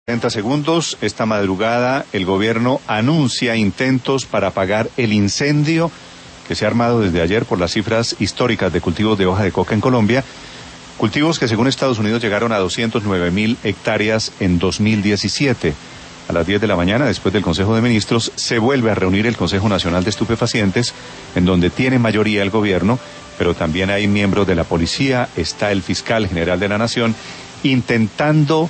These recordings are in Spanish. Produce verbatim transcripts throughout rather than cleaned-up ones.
treinta segundos. Esta madrugada el gobierno anuncia intentos para apagar el incendio que se ha armado desde ayer por las cifras históricas de cultivos de hoja de coca en Colombia. Cultivos que según Estados Unidos llegaron a doscientos nueve mil hectáreas en dos mil diecisiete. A las diez de la mañana, después del Consejo de Ministros, se vuelve a reunir el Consejo Nacional de Estupefacientes, en donde tiene mayoría el gobierno, pero también hay miembros de la policía, está el fiscal general de la Nación, intentando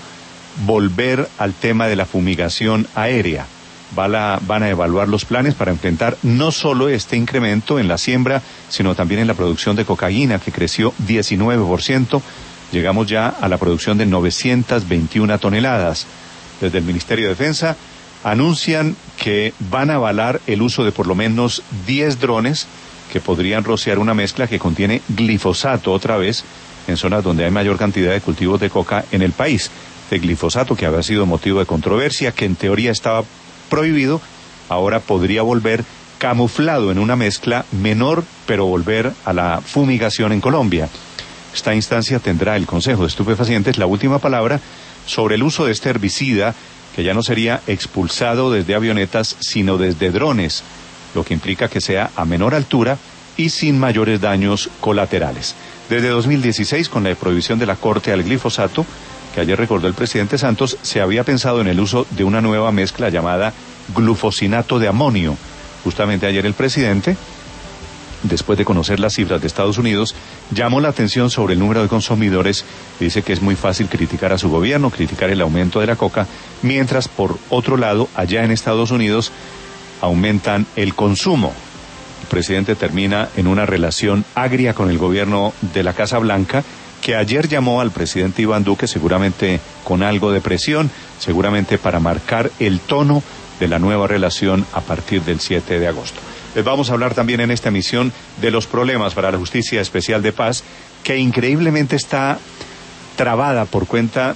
volver al tema de la fumigación aérea. Van a, van a evaluar los planes para enfrentar no solo este incremento en la siembra, sino también en la producción de cocaína, que creció diecinueve por ciento. Llegamos ya a la producción de novecientas veintiuna toneladas. Desde el Ministerio de Defensa anuncian que van a avalar el uso de por lo menos diez drones que podrían rociar una mezcla que contiene glifosato otra vez en zonas donde hay mayor cantidad de cultivos de coca en el país. De glifosato que había sido motivo de controversia, que en teoría estaba prohibido, ahora podría volver camuflado en una mezcla menor, pero volver a la fumigación en Colombia. Esta instancia tendrá el Consejo de Estupefacientes la última palabra sobre el uso de este herbicida, que ya no sería expulsado desde avionetas, sino desde drones, lo que implica que sea a menor altura y sin mayores daños colaterales. Desde dos mil dieciséis, con la prohibición de la Corte al glifosato, que ayer recordó el presidente Santos, se había pensado en el uso de una nueva mezcla llamada glufosinato de amonio. Justamente ayer el presidente, después de conocer las cifras de Estados Unidos, llamó la atención sobre el número de consumidores. Dice que es muy fácil criticar a su gobierno, criticar el aumento de la coca, mientras por otro lado, allá en Estados Unidos, aumentan el consumo. El presidente termina en una relación agria con el gobierno de la Casa Blanca, que ayer llamó al presidente Iván Duque, seguramente con algo de presión, seguramente para marcar el tono de la nueva relación a partir del siete de agosto. Les vamos a hablar también en esta emisión de los problemas para la Justicia Especial de Paz, que increíblemente está trabada por cuenta